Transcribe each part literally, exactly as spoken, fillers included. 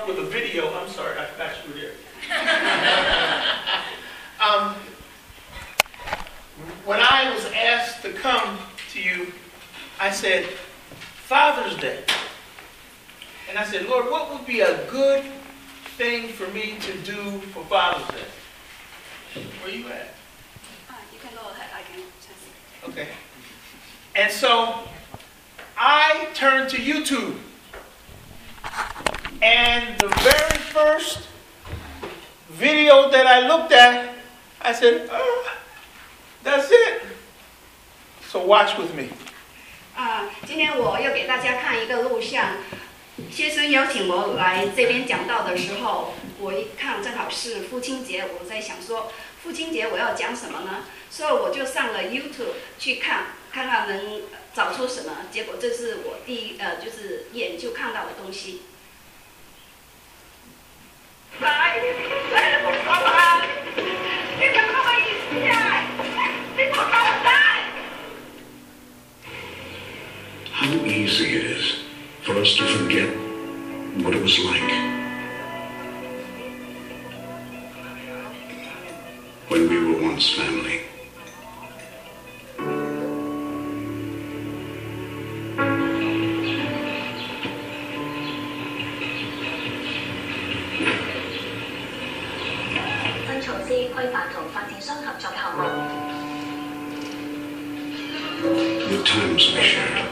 off with a video. I'm sorry, I got you there. um, when I was asked to come to you, I said, Father's Day. And I said, Lord, what would be a good thing for me to do for Father's Day? Where you at? Uh, you can go ahead. I can translate. Okay. And so I turned to YouTube. And the very first video that I looked at, I said, oh, that's it. So watch with me. 啊、uh, 今天我要给大家看一个录像。先生邀请我来这边讲道的时候，我一看正好是父亲节，我在想说，父亲节我要讲什么呢？所以我就上了 YouTube 去看，看看能找出什么。结果这是我第一呃，就是眼就看到的东西。来，来了，爸爸，你们爸爸一下，你爸爸来。 How easy it is for us to forget what it was like when we were once family. The times we shared.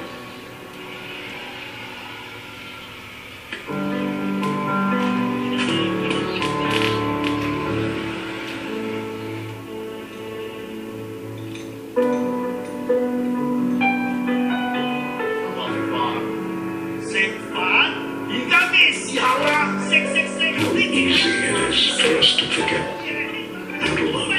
How easy it is for us to forget how to love.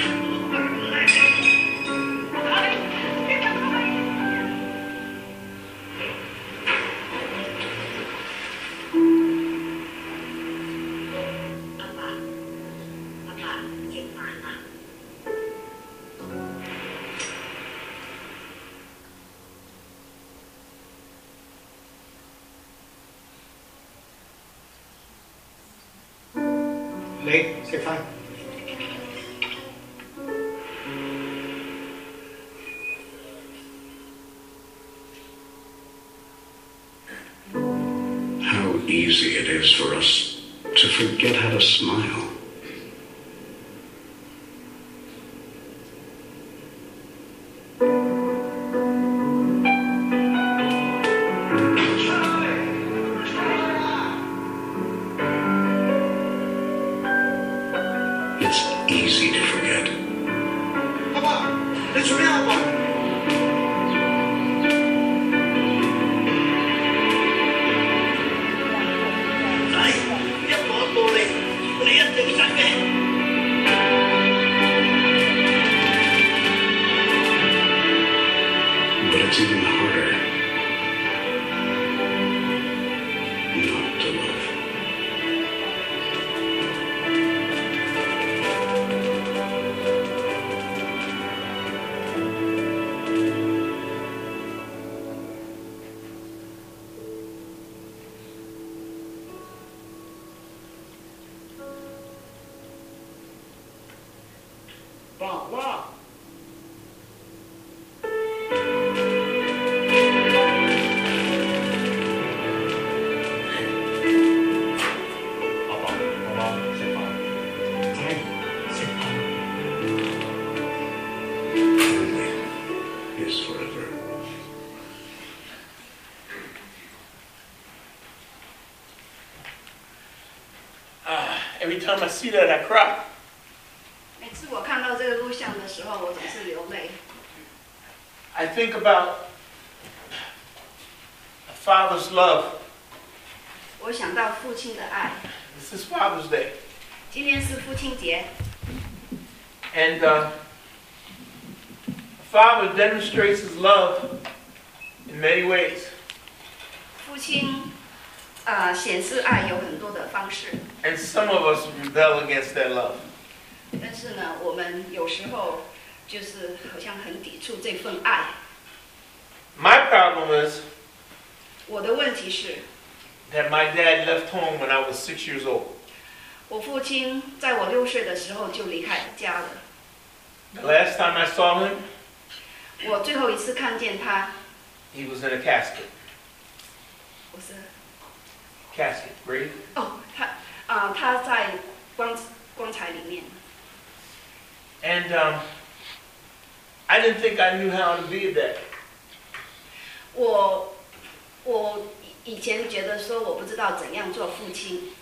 Late, say fine. How easy it is for us to forget how to smile. It's easy to forget. Papa, let's remember. But it's even harder not to love. Wow, wow. Family is forever. Uh, every time I see that, I cry. 每次我看到这个录像的时候，我总是流泪。 I think about a father's love. 我想到父亲的爱。 This is Father's Day. 今天是父亲节， And uh, a father demonstrates his love in many ways. 父亲呃显示爱有很多的方式， And some of us rebel against that love. 但是呢，我们有时候就是好像很抵触这份爱。 My problem is 我的问题是， that my dad left home when I was six years old. 我父亲在我六岁的时候就离开家了。 The last time I saw him, 我最后一次看见他， he was in a casket. 我是 Casket, grave. 哦，他啊、呃，他在棺棺材里面。 And um, I didn't think I knew how to be a dad. 我我以前觉得说我不知道怎样做父亲。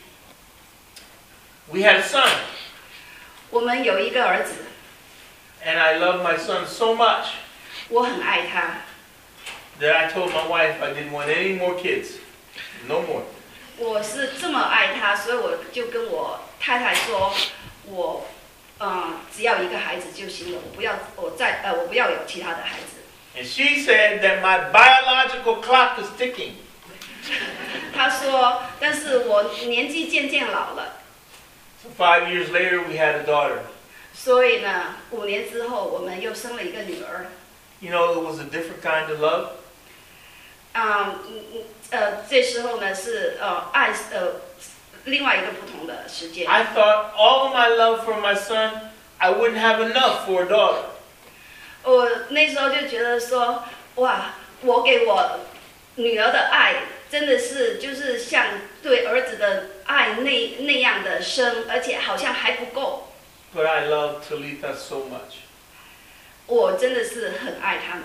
We had a son, 我们有一个儿子， and I loved my son so much 我很爱他。 that I told my wife I didn't want any more kids. No more. 我是这么爱他，所以我就跟我太太说，我呃只要一个孩子就行了，我不要我再呃我不要有其他的孩子。 And she said that my biological clock is ticking. 他说，但是我年纪渐渐老了。 So five years later, we had a daughter. 所以呢，五年之后我们又生了一个女儿。 You know, it was a different kind of love. 啊、嗯嗯呃，这时候呢是呃爱呃另外一个不同的时间。 I thought all of my love for my son, I wouldn't have enough for a daughter. 我那时候就觉得说，哇，我给我女儿的爱真的是就是像对儿子的爱那那样的深，而且好像还不够。 But I love Talitha so much. 我真的是很爱他们。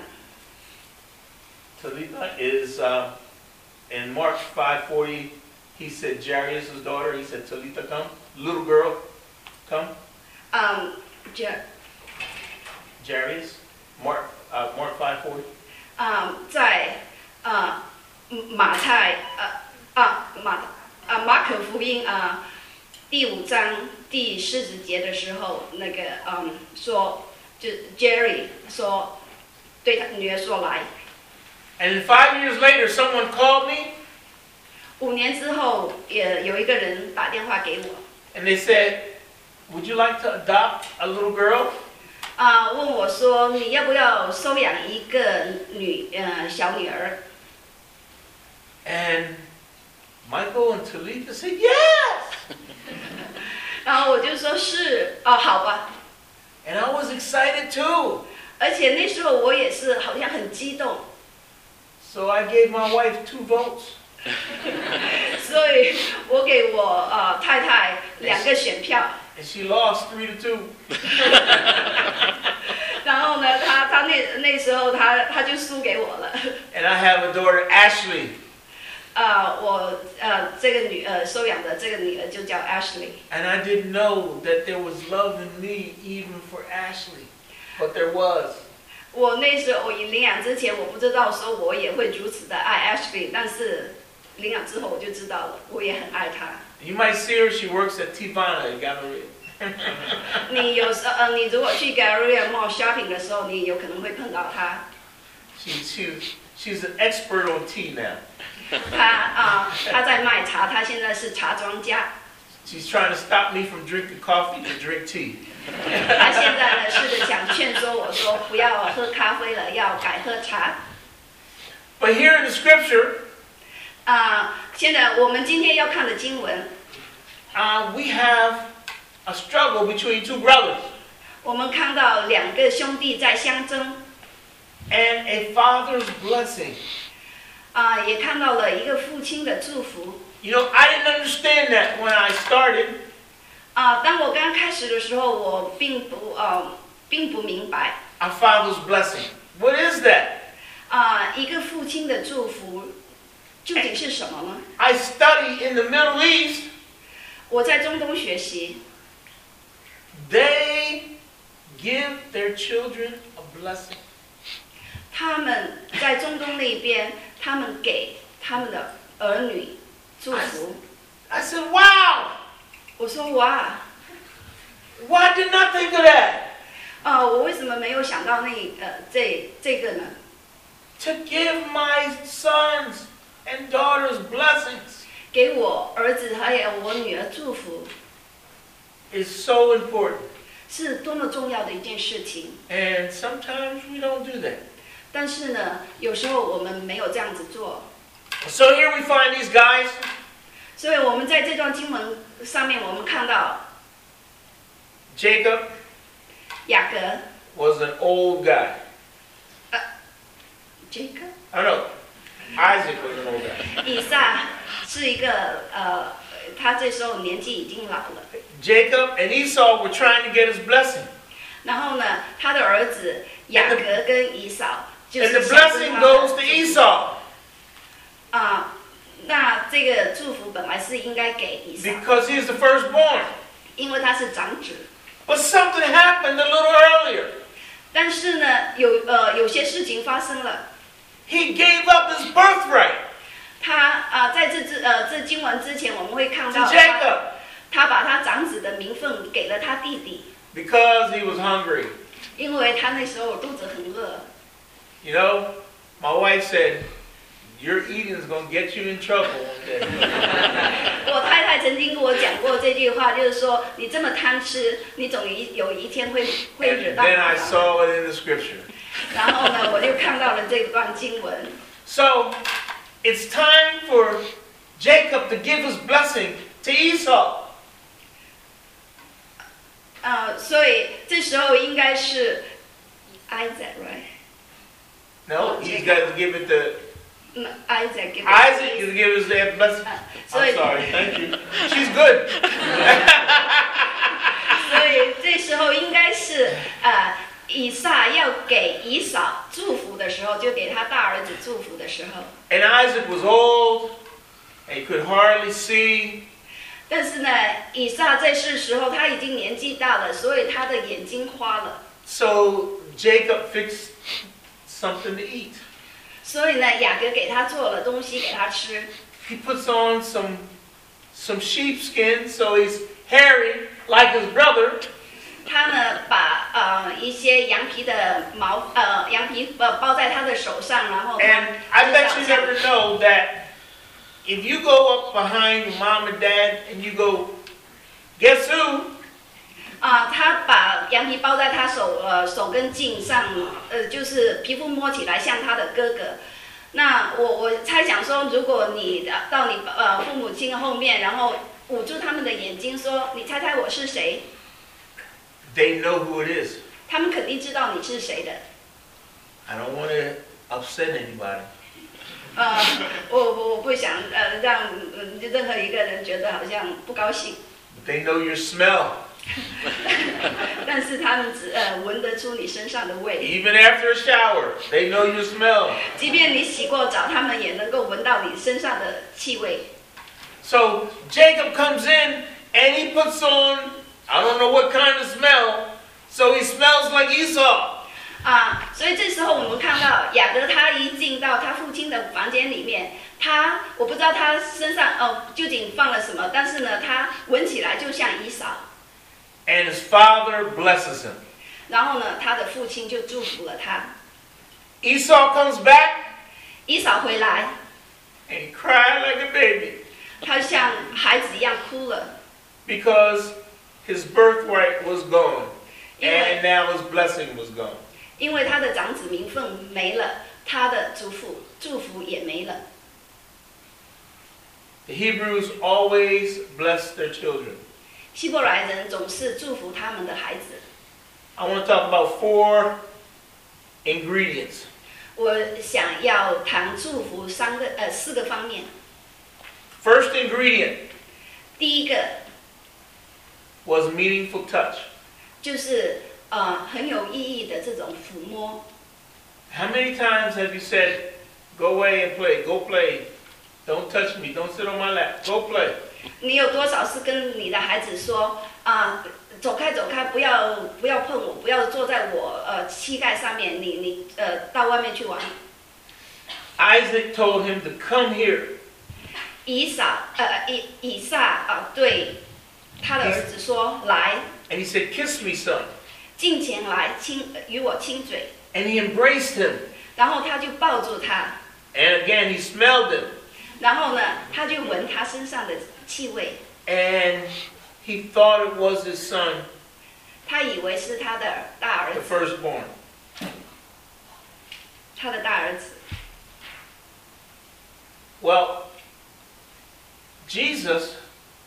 Talitha is, uh, in Mark five forty, he said Jairus' daughter, he said, Talitha, come. Little girl, come. 嗯，这 Jairus, Mark, uh, Mark five forty. 啊、在啊、马太啊啊马啊马可福音啊、第五章第四十节的时候，那个嗯说，就 Jerry 说对他女儿说来。 And five years later, someone called me 五年之后，也有一个人打电话给我， and they said, would you like to adopt a little girl? 啊、问我说你要不要收养一个女呃小女儿？ And Michael and Talitha said, yes. 然后我就说是哦，好吧。 And I was excited too. 而且那时候我也是好像很激动， So I gave my wife two votes. 所以我给我呃太太两个选票。 And she lost three to two. 然后呢，她她那那时候她她就输给我了。 And I have a daughter, Ashley. 呃，我呃这个女呃收养的这个女儿就叫 Ashley。 And I didn't know that there was love in me even for Ashley. But there was. 我那时候我领养之前，我不知道说我也会如此的爱 Ashley， 但是领养之后我就知道了，我也很爱她。 You might see her, she works at Tivana in Galleria. 你有时候呃，你如果去 Galleria Mall shopping 的时候，你有可能会碰到她。 She, she, she's an expert on tea now. 她啊、她在卖茶，她现在是茶庄家。 She's trying to stop me from drinking coffee to drink tea. 她现在呢是想劝说我说不要喝咖啡了，要改喝茶。 But here in the scripture, 啊、现在我们今天要看的经文， uh, we have a struggle between two brothers 我们看到两个兄弟在相争， and a father's blessing. 啊、也看到了一个父亲的祝福。 You know, I didn't understand that when I started. 啊、当我刚开始的时候，我并不呃并不明白 Our father's blessing. What is that? 啊、一个父亲的祝福究竟是什么呢？ I study in the Middle East. 我在中东学习， They give their children a blessing. 他们在中东那边，他们给他们的儿女祝福。 I said, wow, 我说哇， why did not think of that? 啊、我为什么没有想到那呃这这个呢？ To give my sons and daughters blessings 给我儿子还有我女儿祝福， is so important. 是多么重要的一件事情。 And sometimes we don't do that. 但是呢，有时候我们没有这样子做。 So here we find these guys. 所以我们在这段经文上面，我们看到 Jacob 雅各 was an old guy. Jacob I don't know. Isaac was an old guy. 以撒是一个呃，他这时候年纪已经老了。 Jacob and Esau were trying to get his blessing. 然后呢，他的儿子雅各跟以扫就 And the 是想跟 blessing 他 goes to Esau 啊、那这个祝福本来是应该给以扫， because he's the firstborn. 因为他是长子。 But something happened a little earlier. 但是呢，有呃有些事情发生了， He gave up his birthright 他啊、在这之呃这经文之前，我们会看 to 到他 Jacob 他把他长子的名分给了他弟弟， because he was hungry. 因为他那时候肚子很饿。 You know, my wife said, your eating is going to get you in trouble one day. 我太太曾经跟我讲过这句话，就是说你这么贪吃，你总一有一天会会惹 And 到 then I 我。 saw it in the scripture. 然后呢，我就看到了这段经文。 So, it's time for Jacob to give his blessing to Esau. 呃，所以这时候应该是 Isaac right？ No, Oh, he's Jacob. got to give it to 嗯 ，Isaac give it Isaac. He's give us that blessing. 啊，所 I'm 以 sorry. Thank you. She's good. 所以这时候应该是呃，以撒要给以扫祝福的时候，就给他大儿子祝福的时候。 And Isaac was old and could hardly see. 但是呢，以撒在世时候他已经年纪大了，所以他的眼睛花了。 So Jacob fixed something to eat. 所以呢，雅各给他做了东西给他吃。 He puts on some some sheepskin, so he's hairy like his brother. 他呢，把呃一些羊皮的毛呃羊皮呃包在他的手上，然后他 And I 就 bet 好 you 像 never know that if you go up behind your mom and dad and you go, guess who? 啊、他把羊皮包在他手呃手跟颈上，呃，就是皮肤摸起来像他的哥哥。那我我猜想说，如果你到你呃父母亲后面，然后捂住他们的眼睛说：“你猜猜我是谁？” They know who it is. 他们肯定知道你是谁的。 I don't want to upset anybody. 呃，我我我不想呃让嗯任何一个人觉得好像不高兴， But they know your smell. 但是他们只呃闻得出你身上的味。 Even after a shower, they know your smell. 即便你洗过澡，他们也能够闻到你身上的气味。 So Jacob comes in and he puts on, I don't know what kind of smell, so he smells like Esau. 啊，所以这时候我们看到雅各他一进到他父亲的房间里面，他我不知道他身上哦究竟放了什么，但是呢，他闻起来就像以扫。 And his father blesses him. 然后呢，他的父亲就祝福了他。 Esau comes back 以扫回来， and he cried like a baby 他像孩子一样哭了， because his birthright was gone 因为 and now his blessing was gone. 因为他的长子名分没了，他的祝福祝福也没了。 The Hebrews always bless their children. 希伯来人总是祝福他们的孩子。 I want to talk about four ingredients. 我想要谈祝福三个呃四个方面。 First ingredient 第一个 was meaningful touch. 就是呃很有意义的这种抚摸。 How many times have you said, go away and play, go play, don't touch me, don't sit on my lap, go play? 你有多少是跟你的孩子说啊、走开走开，不要不要碰我，不要坐在我呃膝盖上面，你你呃到外面去玩。 Isaac told him to come here. 以撒呃以以撒啊、对他的儿子说来， And he said, kiss me, son. 近前来亲与我亲嘴， And he embraced him. 然后他就抱住他， And again, he smelled him. 然后呢他就闻他身上的气味， And he thought it was his son, 他以为是他的大儿 the 子， firstborn. 他的大儿子。 Well, Jesus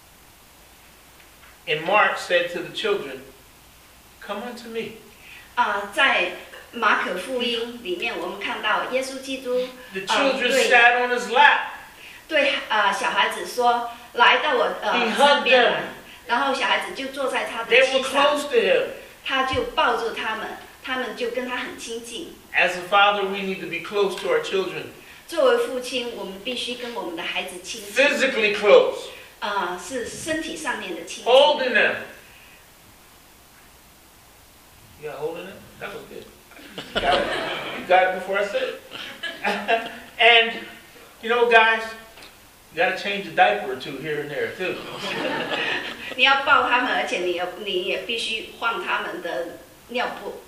in Mark said to the children, "Come unto me." 啊、在马可福音里面，我们看到耶稣基督 The 呃 children 对 sat on his lap. 对啊、小孩子说：“来到我 He 呃 hugged 身边 them. 来。”然后小孩子就坐在他的 They 膝 were 上， close to him. 他就抱住他们，他们就跟他很亲近。 As a father, we need to be close to our children. 作为父亲，我们必须跟我们的孩子亲近， Physically close. 啊、是身体上面的亲近。 Holding them. You got holding them? That was good. You got it, you got it before I said it. And, you know, guys, you got to change a diaper or two here and there, too. 你要抱他们，而且你要你也必须换他们的尿布。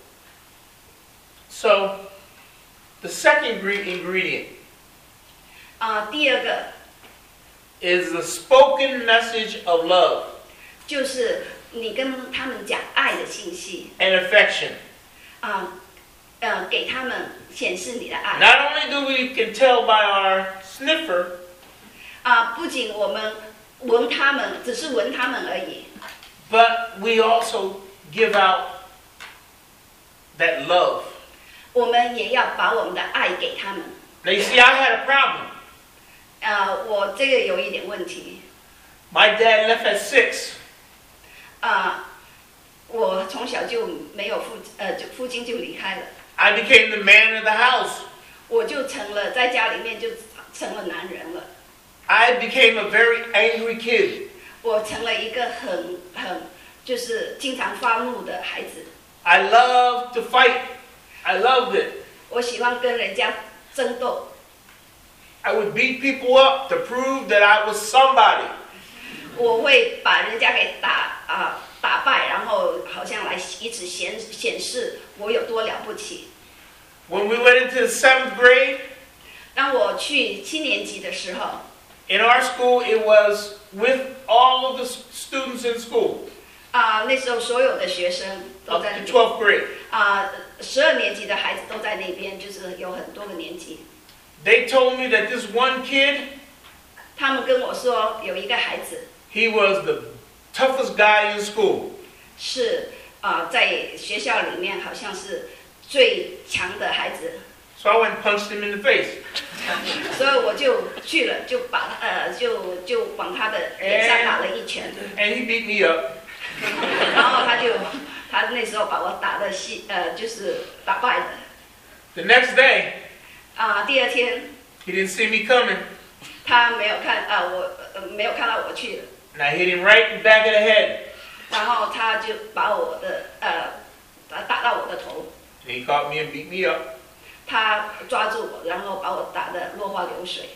So, the second gre- ingredient 啊、第二个 is the spoken message of love 就是你跟他们讲爱的信息， and affection. 啊、呃，给他们显示你的爱。 Not only do we can tell by our sniffer, 啊、不仅我们闻他们，只是闻他们而已， but we also give out that love. 我们也要把我们的爱给他们。 Now, you see, I had a problem. 呃，我这个有一点问题。 My dad left at six. 啊、我从小就没有父，呃，就父亲就离开了， I became the man of the house. 我就成了在家里面就成了男人了， I became a very angry kid. 我成了一个很很就是经常发怒的孩子， I loved to fight. I loved it. 我喜欢跟人家争斗， I would beat people up to prove that I was somebody. 我会把人家给打啊、打败，然后好像来以此显显示我有多了不起。 When we went into the seventh grade, 当我去七年级的时候， in our school, it was with all of the s- students in school 啊、那时候所有的学生都 up 在那 to 边。 twelfth grade. 啊，十二年级的孩子都在那边，就是有很多个年级。 They told me that this one kid, 他们跟我说，有一个孩子 he was the toughest guy in school. 是啊、在学校里面好像是最强的孩子， So I went and punched him in the face. 所以我就去了，就把他呃，就就往他的脸上打了一拳， And he beat me up. 然后他就他那时候把我打的稀呃，就是打败的。 The next day, 啊、第二天 he didn't see me coming. 他没有看啊、我呃没有看到我去了。 And I hit him right in the back of the head. 然后他就把我的呃打打到我的头， And he caught me and beat me up. 他抓住我，然后把我打得落花流水。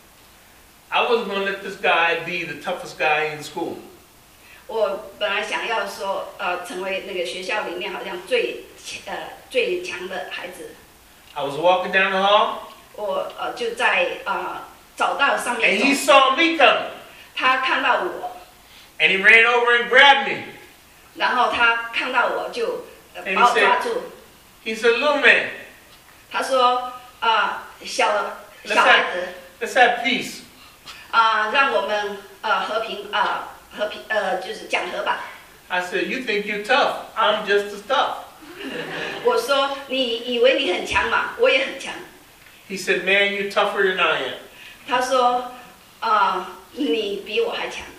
I wasn't going to let this guy be the toughest guy in school. 我本来想要说呃成为那个学校里面好像最呃最强的孩子， I was walking down the hall, 我呃就在呃走道上 and 面 he 走， saw me coming. 他看到我， And he ran over and grabbed me. 然后他看到我就、呃、 And he 把我 said- 抓住， He said, "Little man, 他说啊、小 let's 小孩 have, 子 let's have peace." 啊、让我们呃和平啊、和平呃就是讲和吧。 I said, "You think you're tough? I'm just as tough." 我说你以为你很强嘛，我也很强。 He said, "Man, you're tougher than I am." 他说啊、你比我还强。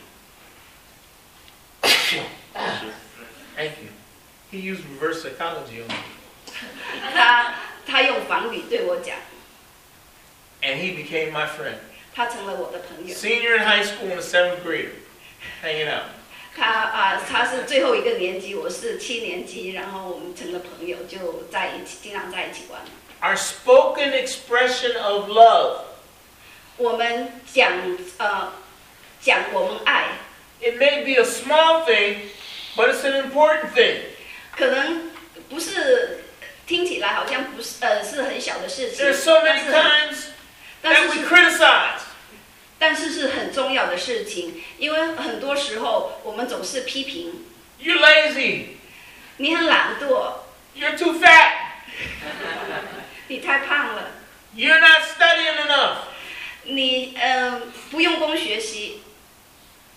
Thank you. He used reverse psychology on me. 他他用法语对我讲， And he became my friend. 他成了我的朋友。 Senior in high school and a seventh grader. Hanging out. 他啊、他是最后一个年级，我是七年级，然后我们成了朋友，就在一起，经常在一起玩。 Our spoken expression of love. 我们讲呃讲我们爱， It may be a small thing, but it's an important thing. 可能不是听起来好像不是呃是很小的事情， There's so 但 many 是很 times 但 that 是 we 是 criticize. 但是是很重要的事情，因为很多时候我们总是批评 You're lazy. 你很懒惰， You're too fat. 你太胖了， You're not studying enough. 你呃不用功学习，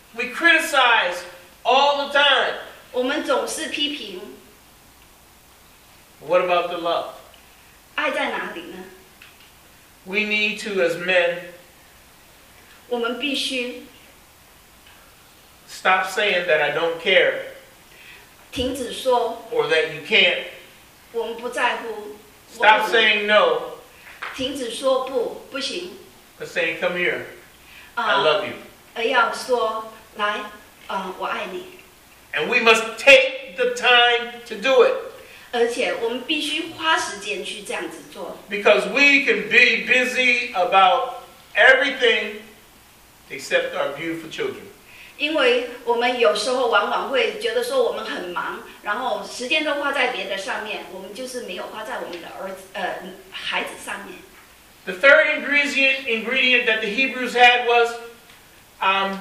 We criticize all the time. 我们总是批评， What about the love? 爱在哪里呢？ We need to, as men, 我们必须 stop saying that I don't care 停止说 or that you can't. 我们不在乎，我 Stop 不 saying no, 停止说不，不行 but saying, come here, I 啊， love you. 而要说来，啊，我爱你。 And we must take the time to do it. 而且我们必须花时间去这样子做， Because we can be busy about everything except our beautiful children. 因为我们有时候往往会觉得说我们很忙，然后时间都花在别的上面，我们就是没有花在我们的儿子呃孩子上面。 The third ingredient ingredient that the Hebrews had was um,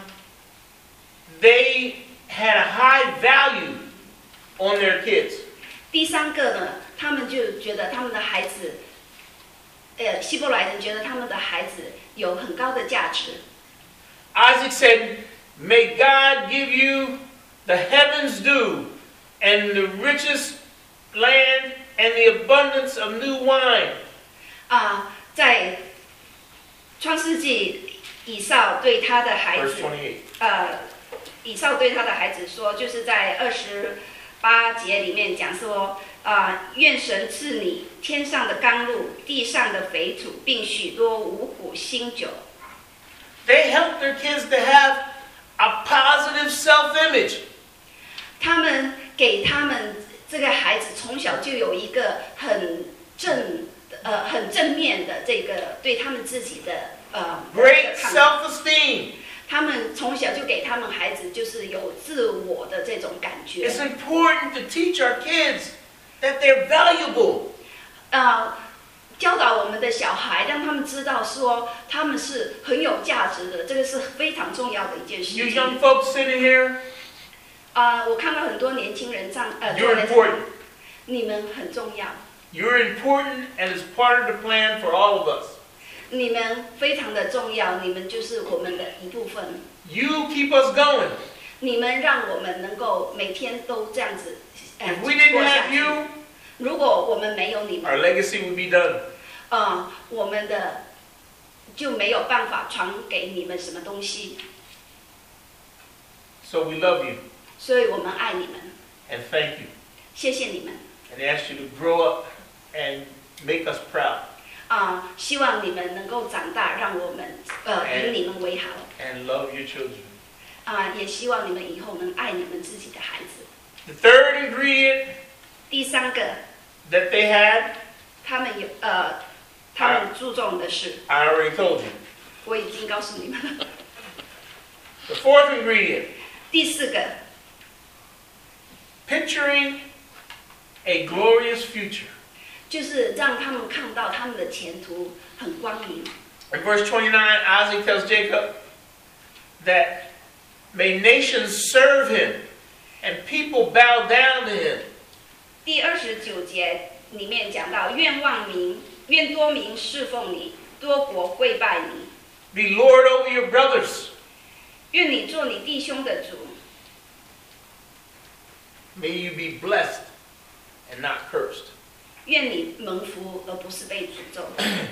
they had a high value on their kids. 第三个呢，他们就觉得他们的孩子，呃，希伯来人觉得他们的孩子有很高的价值。 Isaac said, may God give you the heavens dew and the richest land and the abundance of new wine. 啊，在创世纪，以扫对他的孩 Verse 子， twenty-eight. 呃，以扫对他的孩子说，就是在二十八节里面讲说，啊、愿神赐你天上的甘露，地上的肥土，并许多五谷新酒。 They helped their kids to have a positive self-image. 他们给他们这个孩子从小就有一个很正呃很正面的这个对他们自己的呃 Great 看法 self-esteem. 他们从小就给他们孩子就是有自我的这种感觉。 It's important to teach our kids that they're valuable. 呃，教导我们的小孩，让他们知道说他们是很有价值的，这个是非常重要的一件事 You 情。 young folks sitting here, 啊、我看到很多年轻人上呃 you're 坐在这里 important. 你们很重要， You're important and it's part of the plan for all of us. 你们非常的重要，你们就是我们的一部分。 You keep us going. 你们让我们能够每天都这样子呃 If we didn't 过下 have 去。 you, 如果我们没有你们， our legacy would be done. 呃，我们的就没有办法传给你们什么东西， So we love you 所以我们爱你们， and thank you 谢谢你们 and ask you to grow up and make us proud 啊、希望你们能够长大，让我们呃以你们为豪 and love your children. 啊、也希望你们以后能爱你们自己的孩子。 The third ingredient 第三个， that they had, 他们有呃，他们注重的是， I already told you. 我已经告诉你们了。 The fourth ingredient, 第四个， picturing a glorious future. 就是让他们看到他们的前途很光明。 In verse twenty-nine, Isaac tells Jacob that may nations serve him and people bow down to him. 第二十九节里面讲到，愿万民，愿多民侍奉你，多国跪拜你， Be Lord over your brothers. 愿你做你弟兄的主， May you be blessed and not cursed. 愿你蒙福而不是被诅咒。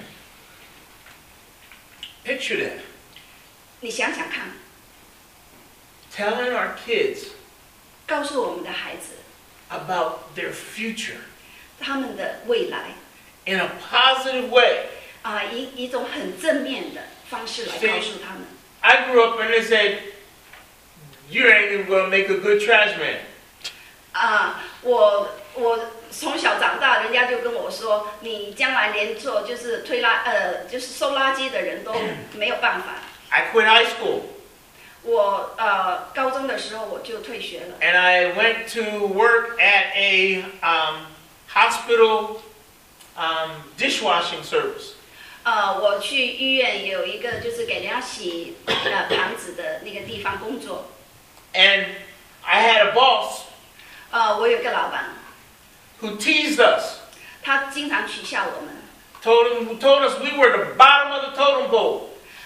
Picture that. 你想想看， Telling our kids 告诉我们的孩子 about their future 他们的未来 in a positive way. 啊、以一种很正面的方式来告诉他们。 I grew up and they said, you ain't even going to make a good trash man. 啊、我我从小长大，人家就跟我说，你将来连做就是推垃呃就是收垃圾的人都没有办法。 I quit high school 我呃高中的时候我就退学了， and I went to work at a um, hospital um, dishwashing service. 呃我去医院有一个就是给人家洗呃盘子的那个地方工作， And I had a boss 呃我有一个老板， who teased us, 他经常取笑我们， told, him, who told us we were the bottom of the totem pole.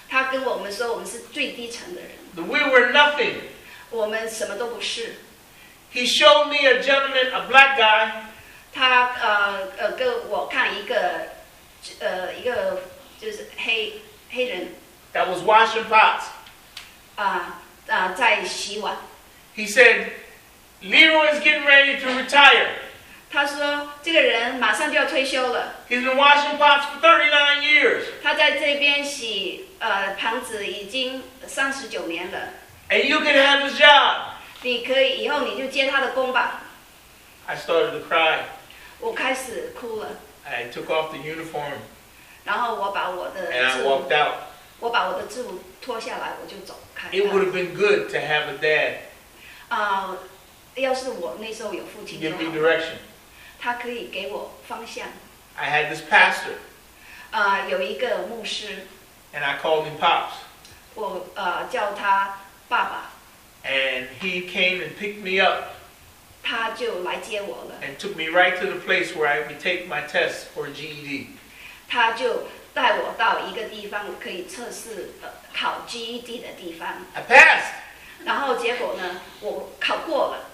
他跟我们说我们是最低层的人， that we were nothing. 我们什么都不是。 He showed me a gentleman, a black guy, 他呃呃给我看一个呃一个就是黑黑人 that was washing pots. 啊啊、呃呃、在洗碗。 He said, Leroy is getting ready to retire. 他说这个人马上就要退休了， He's been washing pots for thirty-nine years. 他在这边洗呃盘子已经三十九年了， And you can have his job. 你可以以后你就接他的工吧。 I started to cry. 我开始哭了， I took off the uniform 然后我把我的 and I 制 walked 服， out. 我把我的制服脱下来，我就走开。 It would have been good to have a dad 啊、要是我那时候有父 to 亲就 give 好 me 了， direction. 他可以给我方向。 I had this pastor 啊、有一个牧师， and I called him Pops. 我呃叫他爸爸， And he came and picked me up 他就来接我了， and took me right to the place where I would take my test for G E D. 他就带我到一个地方可以测试呃考 G E D 的地方， I passed. 然后结果呢，我考过了，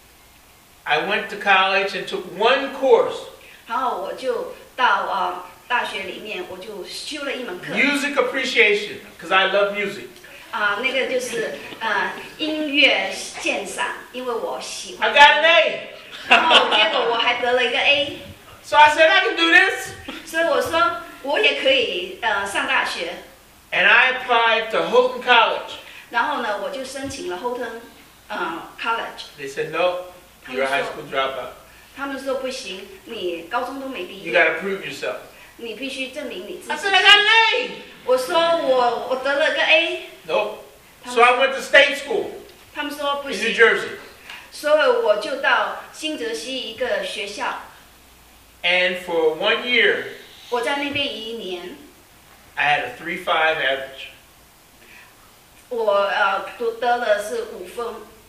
I went to college and took one course, 然后我就到呃大学里面，我就修了一门课。 music appreciation, because I love music. 啊、那个就是呃音乐鉴赏，因为我喜 I 欢。 got an A. 然后结果我还得了一个 A， So I said, I can do this. 所以我說我也可以呃上大學。 And I applied to Houghton College. 然後呢，我就申請了 Houghton 呃 College， They said, no, you're a high school dropout. 他們說不行，你高中都沒畢 You 業， got to prove yourself. 你必須證明你自 I 己 said, I。got an A. 我說我我得了個 A， Nope. So I went to state school 他們說不 in New 行， Jersey. 所以我就到新澤西一個學校， And for one year, 我在那邊一年， I had a three point five average. 我呃讀得了是五分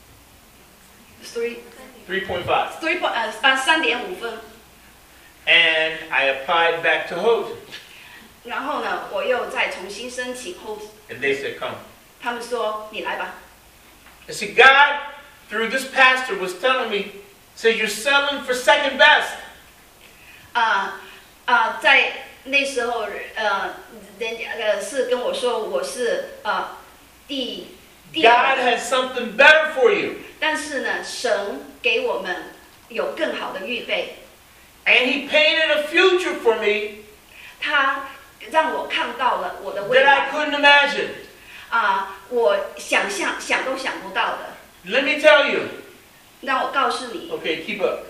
，three three point five. three 呃啊三點五分。 And I applied back to Houghton. 然後呢，我又再重新申請 Holt， And they said, come. 他們說你來吧。 I said, God, through this pastor, was telling me, said, you're selling for second best. 啊、啊、在那時候，呃，人家呃是跟我說我是呃第第 God 二， has something better for you. 但是呢，神給我們有更好的預備， And he painted a future for me 他讓我看到了我的未 that I 來 couldn't imagine. 啊、我想象想都想不到的。 Let me tell you. 讓我告訴你， Okay, keep up.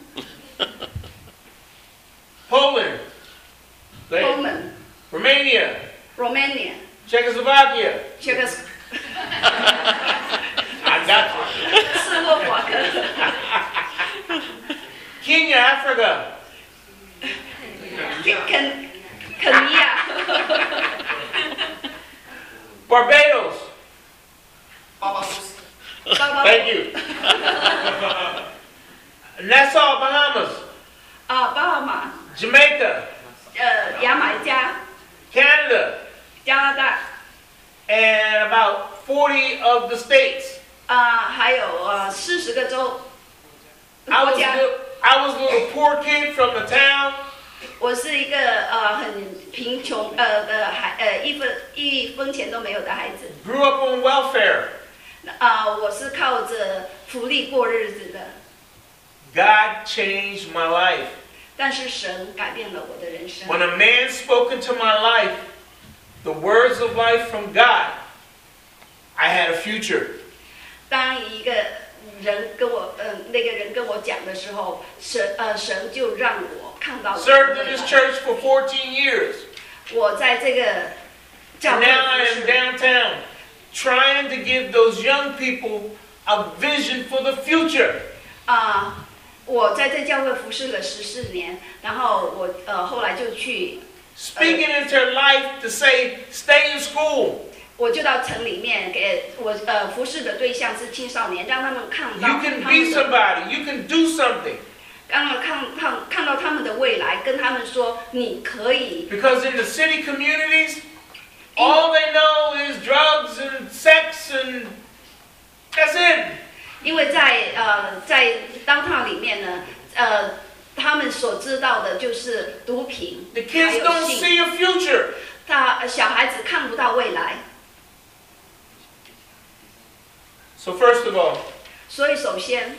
Poland, Go ahead. Poland、 Romania, Romania、 Czechoslovakia. 捷克 I got you. 斯洛伐克、 Kenya, Africa. 肯肯尼亚、 Barbados. 巴巴 Thank you. Nassau, Bahamas. 啊，巴哈马、 Jamaica, 呃，牙买加、 Canada, 加拿大， and about forty of the states. 啊、还有呃四十个州 I 国 was, 家。 little, I was a little poor kid from the town. 我是一个呃很贫穷呃的孩呃一分一分钱都没有的孩子， Grew up on welfare. 啊、我是靠着福利过日子的， God changed my life. 但是神改变了我的人生。 When a man spoke into my life the words of life from God, I had a future. 当一个人跟我呃那个人跟我讲的时候，神呃神就让我看到了我的 Served 未 in this 来。 church for fourteen years. 我在这个教 And 会 now I 服 am 侍 downtown trying to give those young people a vision for the future. 啊、我在这教会服侍了十四年，然后我呃后来就去， Speaking into their life to say, stay in school. 我就到城里面给我呃服侍的对象是青少年，让他们看到 You 他 can 们 be 的， somebody. You can do something. 让他们看看看到他们的未来，跟他们说你可以， Because in the city communities, All they know is drugs and sex and that's it. 因为在呃在 downtown 里面呢，呃，他们所知道的就是毒品， The 还 kids 有 don't 性。 see a future. 他小孩子看不到未来， So first of all, 所以首先，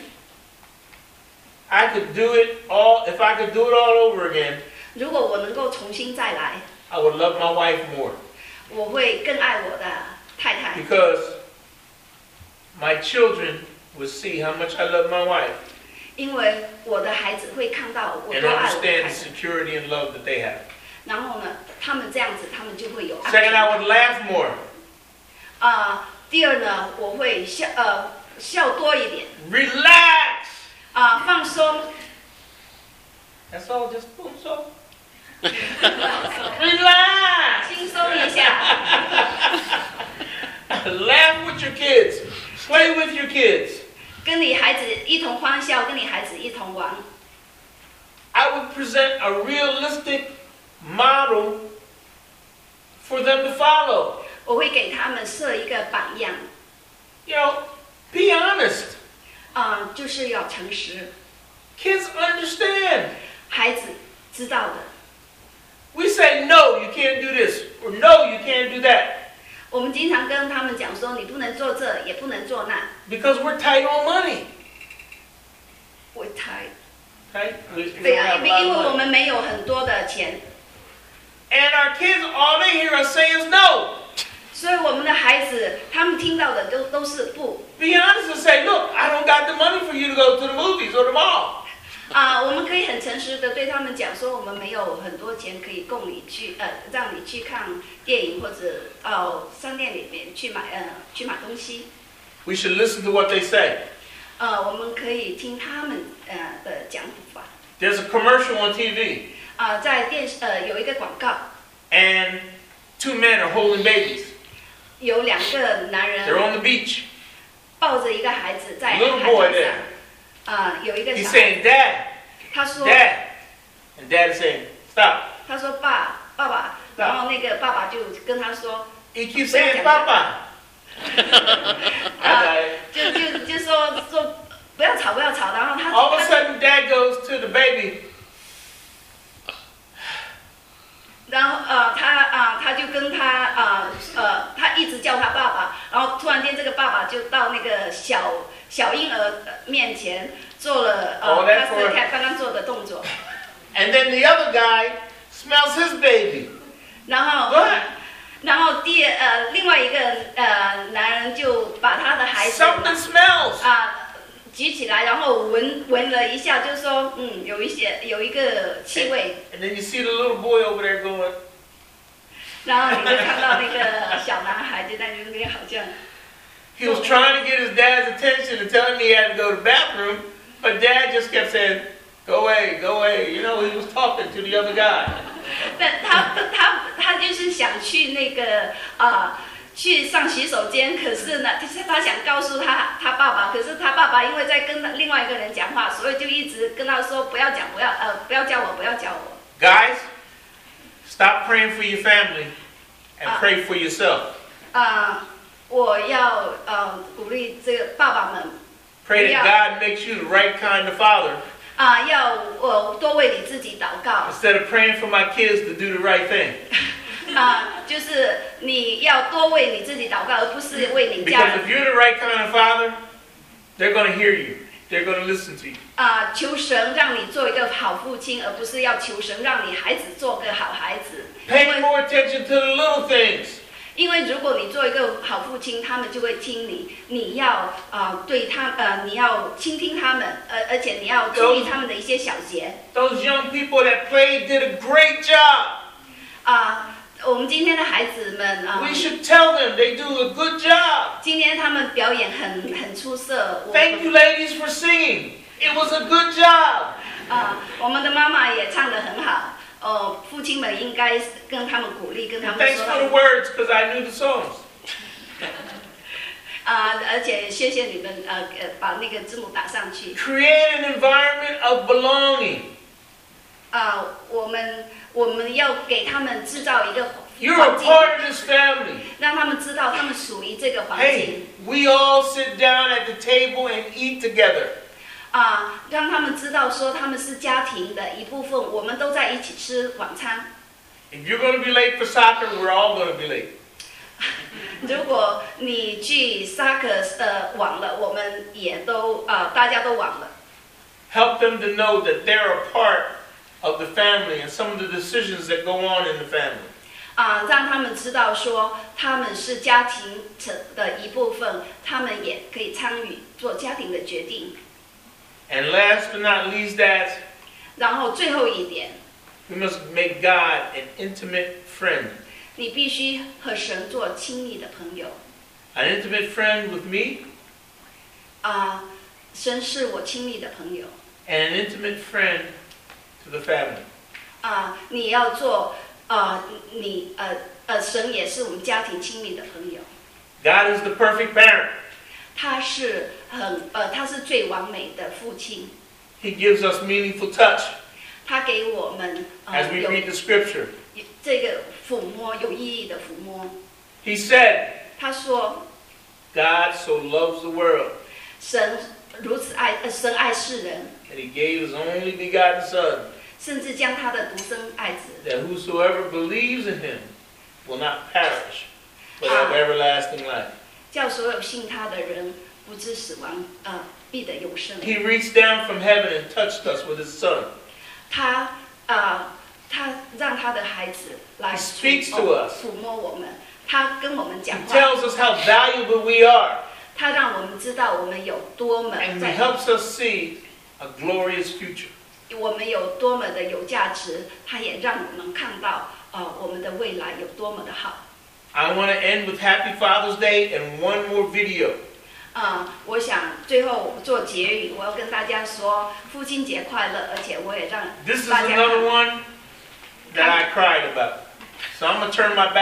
I could do it all, if I could do it all over again, 如果我能够重新再来， I would love my wife more. 我会更爱我的太太， Because my children would see how much I love my wife 因为我的孩子会看到我 and 多爱我的 understand 太 the 太， security and love that they have. 然后呢，他们这样子，他们就会有安 Second, 全 I 感。 would laugh more, 啊、第二呢，我会笑呃笑多一点， relax. 啊、放松， That's all, just boom, so. Relax. 轻松一下， Laugh with your kids. Play with your kids. 跟你孩子一同欢笑，跟你孩子一同玩。 I would present a realistic model for them to follow. 我会给他们设一个榜样， You know, be honest. 啊、就是要诚实， Kids understand. 孩子知道的。 We say, no, you can't do this, or no, you can't do that, 我们经常跟他们讲说，你不能做这，也不能做那。 because we're tight on money. 我太 Right? We, we 对 don't 啊， have 因 a 为因 lot 为 of 我 money. 们没有很多的钱， And our kids, all they hear us say is no. 所以我们的孩子他们听到的都都是不。 Be honest and say, look, I don't got the money for you to go to the movies or the mall. 啊，我们可以很诚实的对他们讲说，我们没有很多钱可以供你去，呃，让你去看电影或者到商店里面去买，呃，去买东西。 We should listen to what they say. 呃，我们可以听他们呃的讲法。 There's a commercial on T V, 啊、在电视呃有一个广告， and two men are holding babies. 有两个男 They're 人 on the beach. 抱着一个孩子在海 Little 滩 boy 上 there.， 啊、有一个 He's 小孩， saying, Dad, 他说 Dad. And Dad is saying, stop. 他说爸爸爸，然后那个爸爸就跟他说， He keeps saying, Papa. 啊、 I got it. 就就就说说不要吵不要吵，然后他 All of a 他 sudden, Dad goes to the baby. 然后呃他啊、他就跟他啊 呃, 他一直叫他爸爸，然后突然间这个爸爸就到那个小小婴儿面前做了呃 Oh, that's 他 for- 是刚刚做的动作， And then the other guy smells his baby. 然后 Go ahead. 然后第呃另外一个呃男人就把他的孩子 Something smells. 啊、举起来，然后闻闻了一下，就说嗯有一些有一个气味， And then you see the little boy over there going, 然后你就看到那个小男孩就在那边好像。 he was trying to get his dad's attention and tell him he had to go to the bathroom, but Dad just kept saying, go away, go away. You know, he was talking to the other guy. 但他他他就是想去那个啊、去上洗手间，可是呢，他他想告诉他他爸爸，可是他爸爸因为在跟另外一个人讲话，所以就一直跟他说不要讲，不要呃不要叫我，不要叫我。 Guys, stop praying for your family and Ah. pray for yourself. 啊、我要呃鼓励这个爸爸们 Pray Yeah. that God makes you the right kind of father 啊、要呃多为你自己祷告 instead of praying for my kids to do the right thing. 啊、就是你要多为你自己祷告，而不是为你家 Because 人 if you're the right kind of father, they're going to hear you. They're going to listen to you. 啊、求神让你做一个好父亲，而不是要求神让你孩子做个好孩子。因 Pay 为 more attention to the little things. 因为如果你做一个好父亲，他们就会听你，你要啊、呃对他呃你要倾听他们，而而且你要注意他们的一些小节 Those young people that played did a great job. 啊、我们今天的孩子们啊、 We should tell them they do a good job. 今天他们表演很很出色。我 Thank you, ladies, for singing. It was a good job. 啊、我们的妈妈也唱得很好。哦，父亲们应该跟他们鼓励，跟他 And 们 thanks 说 for the words because I knew the songs. 啊、而且谢谢你们呃呃把那个字幕打上去。 Create an environment of belonging. 啊、我们我们要给他们制造一个 You're a 环境， part of this family. 让他们知道他们属于这个环 Hey, 境 we all sit down at the table and eat together. 啊，让他们知道说他们是家庭的一部分，我们都在一起吃晚餐。 If you're going to be late for soccer, we're all going to be late. 如果你去 soccer 呃晚了，我们也都呃大家都晚了。 Help them to know that they're a part of the family and some of the decisions that go on in the family. 啊，让他们知道说他们是家庭的一部分，他们也可以参与做家庭的决定。 And last but not least, that 然后最后一点， we must make God an intimate friend. 你必须和神做亲密的朋友。 An intimate friend with me 啊，神是我亲密的朋友。 and an intimate friend to the family. 啊，你要做呃，你呃呃，神也是我们家庭亲密的朋友。 God is the perfect parent. 他是很呃，他是最完美的父亲。 He gives us meaningful touch 他给我们 as 呃 we 有 read the scripture. 这个抚摸有意义的抚摸。 He said, 他说， God so loves the world 神如此爱呃，神爱世人， that he gave his only begotten Son, 甚至将他的独生爱子， that whosoever believes in him will not perish, but have everlasting life. 叫所有信他的人不致死亡，呃，必得永生。 He reached down from heaven and touched us with his Son. 他呃，他让他的孩子来 He speaks to us. 抚摸我们，他跟我们 He 讲话， tells us how valuable we are, 他让我们知道我们有多么 and he 在， helps us see a glorious future. 我们有多么的有价值，他也让我们看到呃我们的未来有多么的好。 I want to end with Happy Father's Day and one more video. 啊、我想最后做结语，我要跟大家说父亲节快乐，而且我也让 This is 大家 another 看。 one that I cried about. So I'm going to turn my back.